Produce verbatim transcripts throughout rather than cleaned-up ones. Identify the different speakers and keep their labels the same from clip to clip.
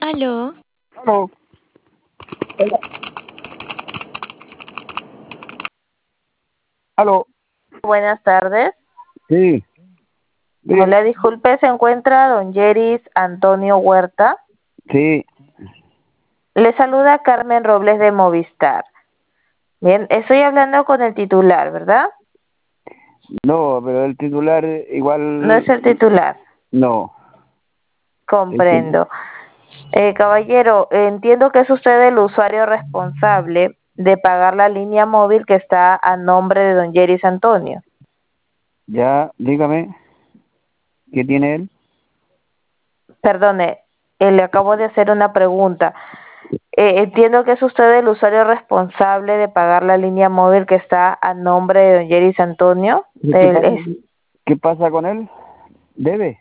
Speaker 1: Aló.
Speaker 2: Aló. Hola. Aló.
Speaker 3: Buenas tardes.
Speaker 2: Sí. Sí.
Speaker 3: Hola, disculpe, ¿se encuentra don Yeris Antonio Huerta?
Speaker 2: Sí.
Speaker 3: Le saluda Carmen Robles de Movistar. Bien, estoy hablando con el titular, ¿verdad?
Speaker 2: No, pero el titular igual...
Speaker 3: No es el titular.
Speaker 2: No.
Speaker 3: Comprendo. Eh, caballero, entiendo que es usted el usuario responsable de pagar la línea móvil que está a nombre de don Yeris Antonio.
Speaker 2: Ya, dígame. ¿Qué tiene él?
Speaker 3: Perdone, eh, le acabo de hacer una pregunta. Eh, entiendo que es usted el usuario responsable de pagar la línea móvil que está a nombre de don Yeris Antonio.
Speaker 2: ¿Qué
Speaker 3: Él
Speaker 2: pasa,
Speaker 3: es,
Speaker 2: ¿Qué pasa con él? ¿Debe?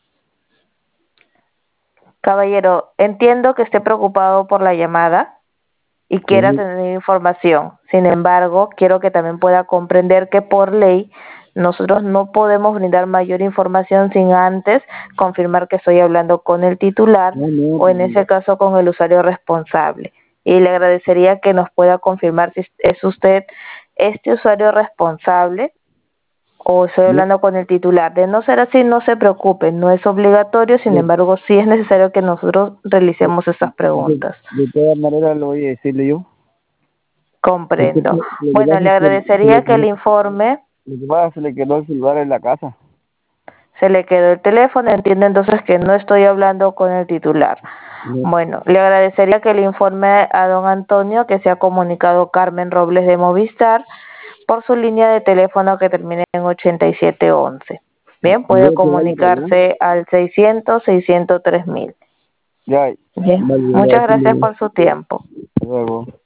Speaker 3: caballero, entiendo que esté preocupado por la llamada y quiera
Speaker 2: Sí.
Speaker 3: tener información. Sin embargo, quiero que también pueda comprender que por ley nosotros no podemos brindar mayor información sin antes confirmar que estoy hablando con el titular
Speaker 2: No, no,
Speaker 3: o en ese caso con el usuario responsable. Y le agradecería que nos pueda confirmar si es usted este usuario responsable o estoy
Speaker 2: no.
Speaker 3: hablando con el titular. De no ser así, no se preocupe, no es obligatorio, sin
Speaker 2: De,
Speaker 3: embargo, sí es necesario que nosotros realicemos estas
Speaker 2: de,
Speaker 3: preguntas.
Speaker 2: de todas maneras lo voy a decirle yo. Porque
Speaker 3: Comprendo.
Speaker 2: lo que
Speaker 3: Bueno,
Speaker 2: pasa
Speaker 3: le
Speaker 2: es que se
Speaker 3: agradecería
Speaker 2: le,
Speaker 3: que el informe
Speaker 2: lo que pasa es que se le quedó el celular en la casa.
Speaker 3: se le quedó el teléfono, entiende entonces que no estoy hablando con el titular.
Speaker 2: No.
Speaker 3: Bueno, le agradecería que le informe a don Antonio que se ha comunicado Carmen Robles de Movistar por su línea de teléfono que termina en ochenta y siete once. Bien, puede
Speaker 2: Yo te voy a pagar.
Speaker 3: comunicarse al seiscientos, seiscientos tres mil.
Speaker 2: Ya,
Speaker 3: Bien,
Speaker 2: vale, le voy a
Speaker 3: muchas gracias
Speaker 2: decirle.
Speaker 3: por su tiempo.
Speaker 2: Hasta luego.